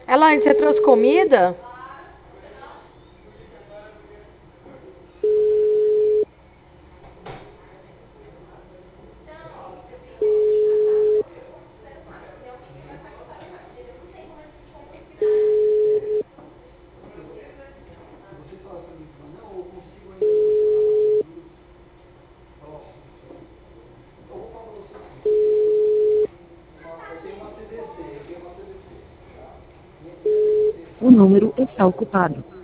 Elaine, você trouxe comida? O número está ocupado.